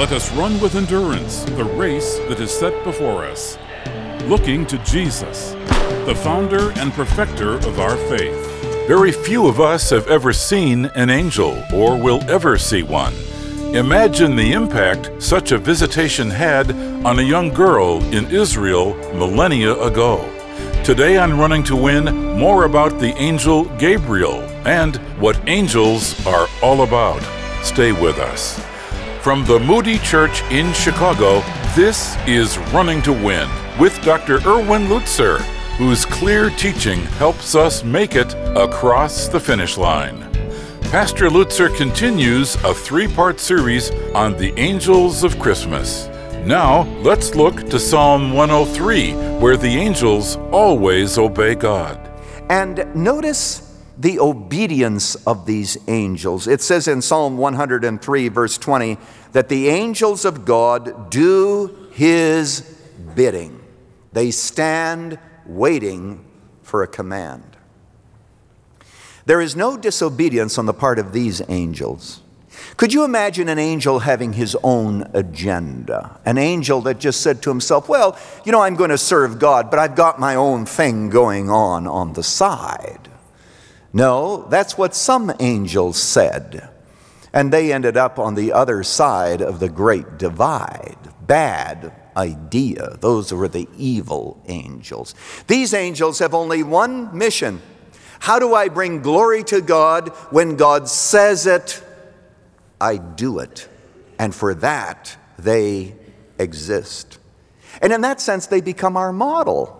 Let us run with endurance the race that is set before us, looking to Jesus, the founder and perfecter of our faith. Very few of us have ever seen an angel or will ever see one. Imagine the impact such a visitation had on a young girl in Israel millennia ago. Today on Running to Win, more about the angel Gabriel and what angels are all about. Stay with us. From the Moody Church in Chicago, this is Running to Win with Dr. Erwin Lutzer, whose clear teaching helps us make it across the finish line. Pastor Lutzer continues a three-part series on the angels of Christmas. Now, let's look to Psalm 103, where the angels always obey God. And notice the obedience of these angels. It says in Psalm 103, verse 20, that the angels of God do His bidding. They stand waiting for a command. There is no disobedience on the part of these angels. Could you imagine an angel having his own agenda? An angel that just said to himself, well, I'm going to serve God, but I've got my own thing going on the side. No, that's what some angels said. And they ended up on the other side of the great divide. Bad idea. Those were the evil angels. These angels have only one mission. How do I bring glory to God? When God says it, I do it. And for that, they exist. And in that sense, they become our model.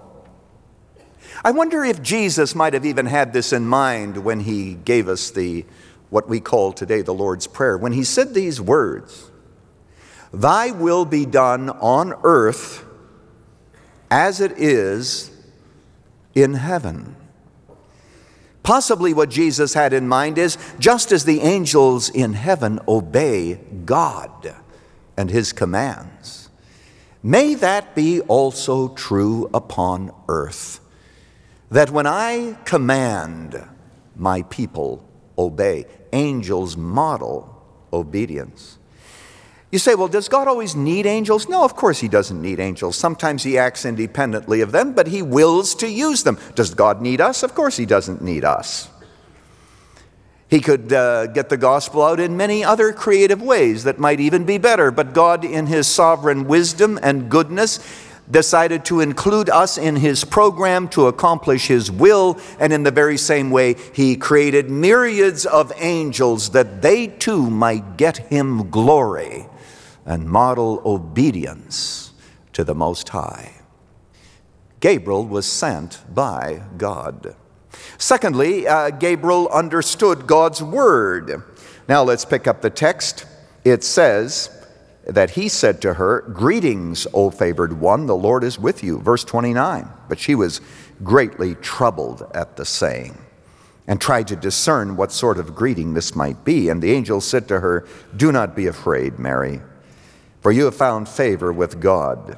I wonder if Jesus might have even had this in mind when He gave us what we call today the Lord's Prayer. When He said these words, "Thy will be done on earth as it is in heaven." Possibly what Jesus had in mind is, just as the angels in heaven obey God and His commands, may that be also true upon earth. That when I command, my people obey. Angels model obedience. You say, well, does God always need angels? No, of course He doesn't need angels. Sometimes He acts independently of them, but He wills to use them. Does God need us? Of course He doesn't need us. He could get the gospel out in many other creative ways that might even be better, but God, in His sovereign wisdom and goodness, decided to include us in His program to accomplish His will, and in the very same way, He created myriads of angels that they too might get Him glory and model obedience to the Most High. Gabriel was sent by God. Secondly, Gabriel understood God's word. Now let's pick up the text. It says that he said to her, "Greetings, O favored one, the Lord is with you." Verse 29. But she was greatly troubled at the saying, and tried to discern what sort of greeting this might be. And the angel said to her, "Do not be afraid, Mary, for you have found favor with God.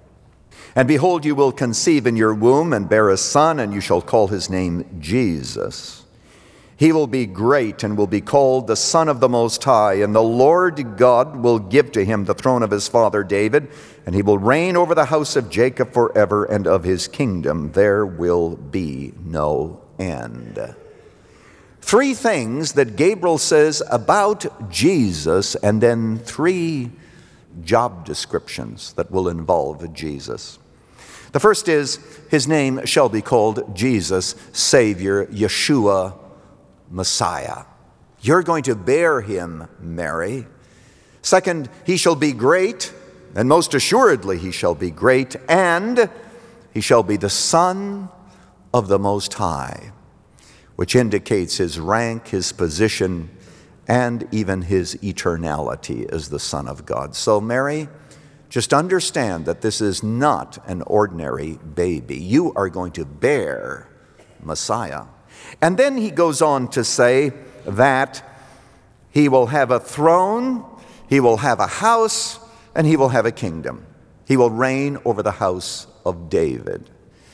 And behold, you will conceive in your womb and bear a son, and you shall call his name Jesus. He will be great and will be called the Son of the Most High, and the Lord God will give to him the throne of his father David, and he will reign over the house of Jacob forever, and of his kingdom there will be no end." Three things that Gabriel says about Jesus, and then three job descriptions that will involve Jesus. The first is, his name shall be called Jesus, Savior, Yeshua, Messiah. You're going to bear him, Mary. Second, he shall be great, and most assuredly he shall be great, and he shall be the Son of the Most High, which indicates his rank, his position, and even his eternality as the Son of God. So, Mary, just understand that this is not an ordinary baby. You are going to bear Messiah. And then he goes on to say that he will have a throne, he will have a house, and he will have a kingdom. He will reign over the house of David.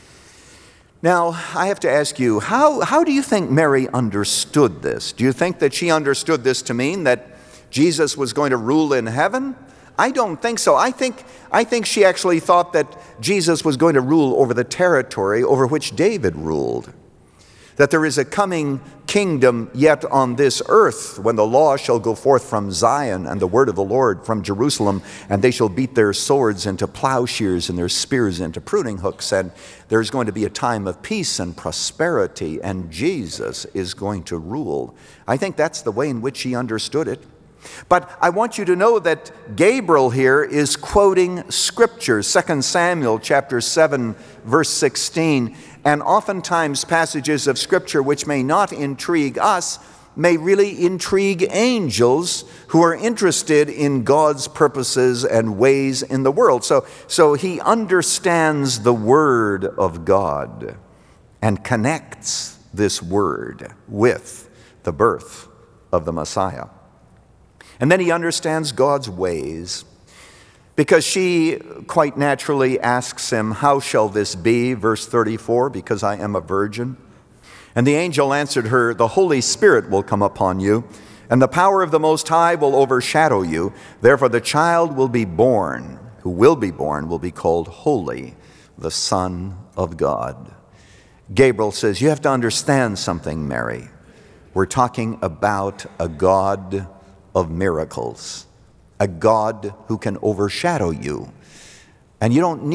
Now, I have to ask you, how do you think Mary understood this? Do you think that she understood this to mean that Jesus was going to rule in heaven? I don't think so. I think she actually thought that Jesus was going to rule over the territory over which David ruled. That there is a coming kingdom yet on this earth, when the law shall go forth from Zion and the word of the Lord from Jerusalem, and they shall beat their swords into plowshares and their spears into pruning hooks, and there's going to be a time of peace and prosperity, and Jesus is going to rule. I think that's the way in which she understood it. But I want you to know that Gabriel here is quoting Scripture, 2 Samuel chapter 7, verse 16, and oftentimes passages of Scripture which may not intrigue us may really intrigue angels who are interested in God's purposes and ways in the world. So he understands the Word of God and connects this Word with the birth of the Messiah. And then he understands God's ways, because she quite naturally asks him, "How shall this be?" Verse 34, "Because I am a virgin." And the angel answered her, "The Holy Spirit will come upon you, and the power of the Most High will overshadow you. Therefore the child who will be born will be called Holy, the Son of God." Gabriel says, you have to understand something, Mary. We're talking about a God of miracles, a God who can overshadow you. And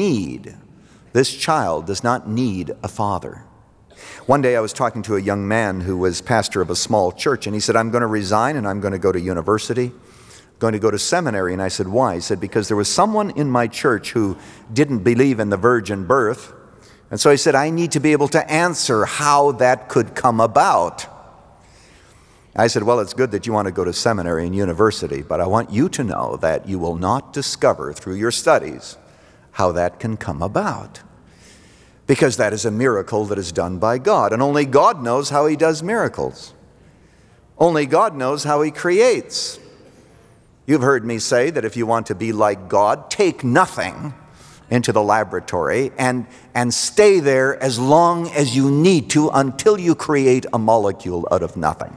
this child does not need a father. One day I was talking to a young man who was pastor of a small church, and he said, "I'm going to resign and I'm going to go to university. I'm going to go to seminary." And I said, "Why?" He said, "Because there was someone in my church who didn't believe in the virgin birth. And so he said, I need to be able to answer how that could come about." I said, "Well, it's good that you want to go to seminary and university, but I want you to know that you will not discover through your studies how that can come about. Because that is a miracle that is done by God, and only God knows how he does miracles. Only God knows how he creates. You've heard me say that if you want to be like God, take nothing into the laboratory and stay there as long as you need to until you create a molecule out of nothing.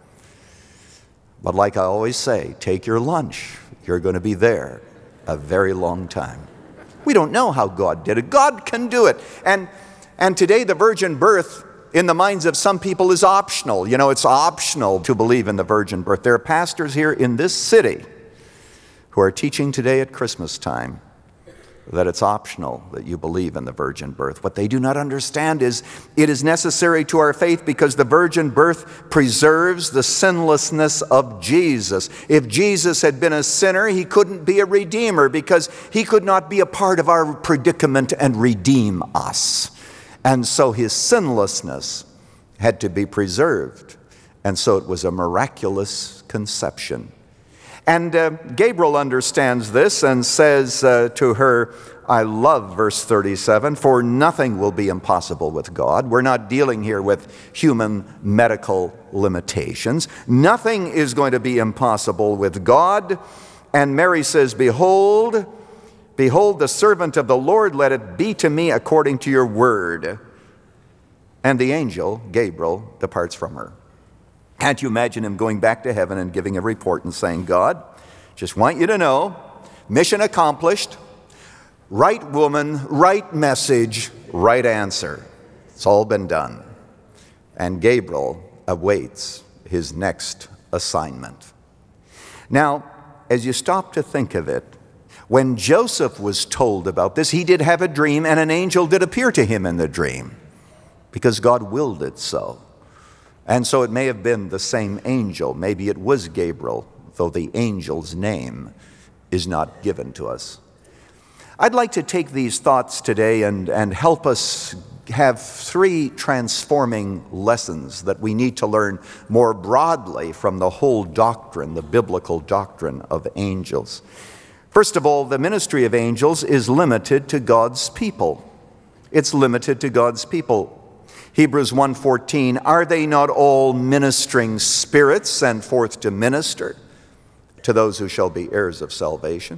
But like I always say, take your lunch. You're going to be there a very long time." We don't know how God did it. God can do it. And today the virgin birth in the minds of some people is optional. You know, it's optional to believe in the virgin birth. There are pastors here in this city who are teaching today at Christmas time that it's optional that you believe in the virgin birth. What they do not understand is it is necessary to our faith because the virgin birth preserves the sinlessness of Jesus. If Jesus had been a sinner, he couldn't be a redeemer because he could not be a part of our predicament and redeem us. And so his sinlessness had to be preserved. And so it was a miraculous conception. And Gabriel understands this and says to her, I love verse 37, "For nothing will be impossible with God." We're not dealing here with human medical limitations. Nothing is going to be impossible with God. And Mary says, Behold, the servant of the Lord, let it be to me according to your word." And the angel, Gabriel, departs from her. Can't you imagine him going back to heaven and giving a report and saying, "God, just want you to know, mission accomplished, right woman, right message, right answer. It's all been done." And Gabriel awaits his next assignment. Now, as you stop to think of it, when Joseph was told about this, he did have a dream, and an angel did appear to him in the dream, because God willed it so. And so it may have been the same angel. Maybe it was Gabriel, though the angel's name is not given to us. I'd like to take these thoughts today and help us have three transforming lessons that we need to learn more broadly from the whole doctrine, the biblical doctrine of angels. First of all, the ministry of angels is limited to God's people. It's limited to God's people. Hebrews 1:14, "Are they not all ministering spirits sent forth to minister to those who shall be heirs of salvation?"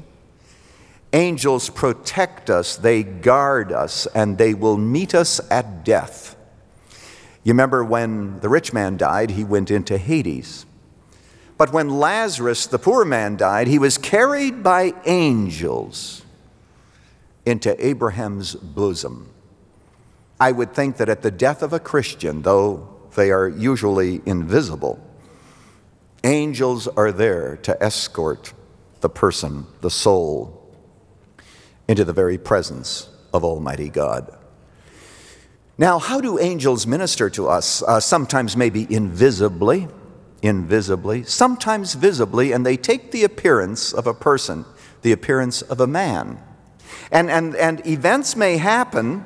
Angels protect us, they guard us, and they will meet us at death. You remember when the rich man died, he went into Hades. But when Lazarus, the poor man, died, he was carried by angels into Abraham's bosom. I would think that at the death of a Christian, though they are usually invisible, angels are there to escort the person, the soul, into the very presence of Almighty God. Now, how do angels minister to us? Sometimes maybe invisibly, sometimes visibly, and they take the appearance of a person, the appearance of a man. And events may happen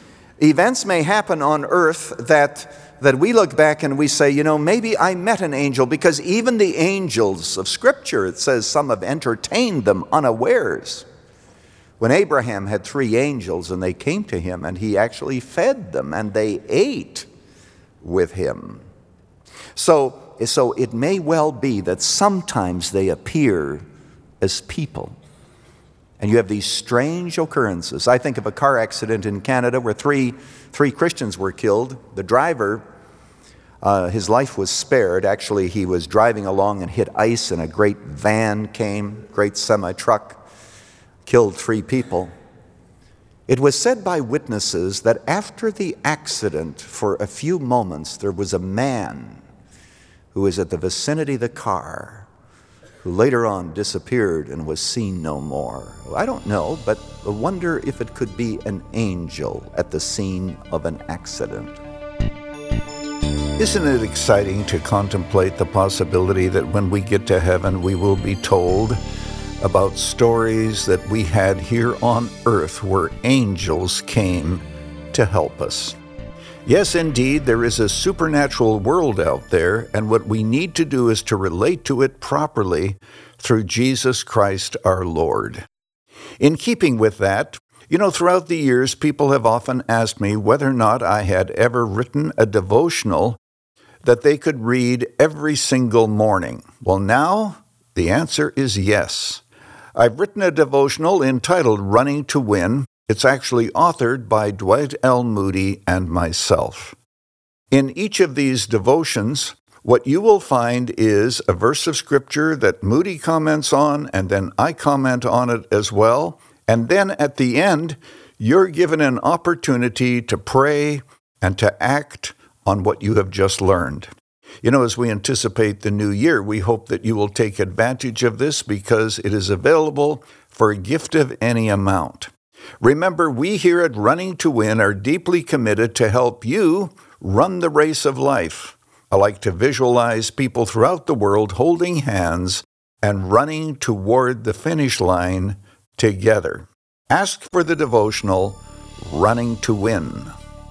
on earth that we look back and we say, you know, maybe I met an angel, because even the angels of Scripture, it says some have entertained them unawares. When Abraham had 3 angels and they came to him and he actually fed them and they ate with him. So it may well be that sometimes they appear as people. And you have these strange occurrences. I think of a car accident in Canada where three Christians were killed. The driver, his life was spared. Actually, he was driving along and hit ice, and a great van came, great semi-truck, killed 3 people. It was said by witnesses that after the accident, for a few moments, there was a man who was at the vicinity of the car, who later on disappeared and was seen no more. I don't know, but I wonder if it could be an angel at the scene of an accident. Isn't it exciting to contemplate the possibility that when we get to heaven, we will be told about stories that we had here on earth where angels came to help us? Yes, indeed, there is a supernatural world out there, and what we need to do is to relate to it properly through Jesus Christ our Lord. In keeping with that, you know, throughout the years, people have often asked me whether or not I had ever written a devotional that they could read every single morning. Well, now the answer is yes. I've written a devotional entitled Running to Win. It's actually authored by Dwight L. Moody and myself. In each of these devotions, what you will find is a verse of Scripture that Moody comments on, and then I comment on it as well. And then at the end, you're given an opportunity to pray and to act on what you have just learned. You know, as we anticipate the new year, we hope that you will take advantage of this because it is available for a gift of any amount. Remember, we here at Running to Win are deeply committed to help you run the race of life. I like to visualize people throughout the world holding hands and running toward the finish line together. Ask for the devotional, Running to Win.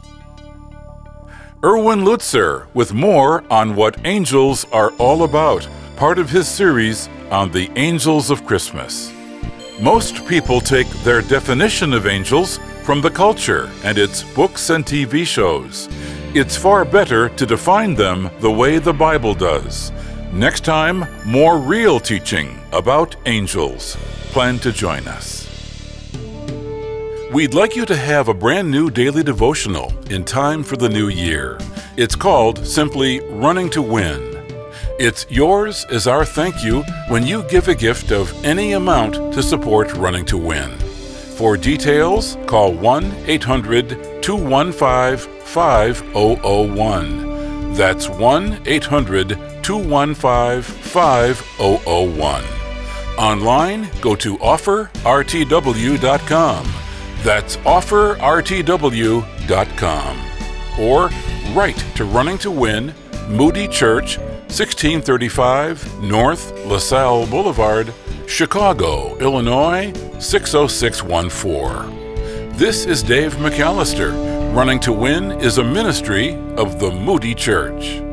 Erwin Lutzer with more on what angels are all about, part of his series on the Angels of Christmas. Most people take their definition of angels from the culture and its books and TV shows. It's far better to define them the way the Bible does. Next time, more real teaching about angels. Plan to join us. We'd like you to have a brand new daily devotional in time for the new year. It's called simply Running to Win. It's yours as our thank you when you give a gift of any amount to support Running to Win. For details, call 1-800-215-5001. That's 1-800-215-5001. Online, go to offerrtw.com. That's offerrtw.com. Or write to Running to Win, Moody Church, 1635 North LaSalle Boulevard, Chicago, Illinois, 60614. This is Dave McAllister. Running to Win is a ministry of the Moody Church.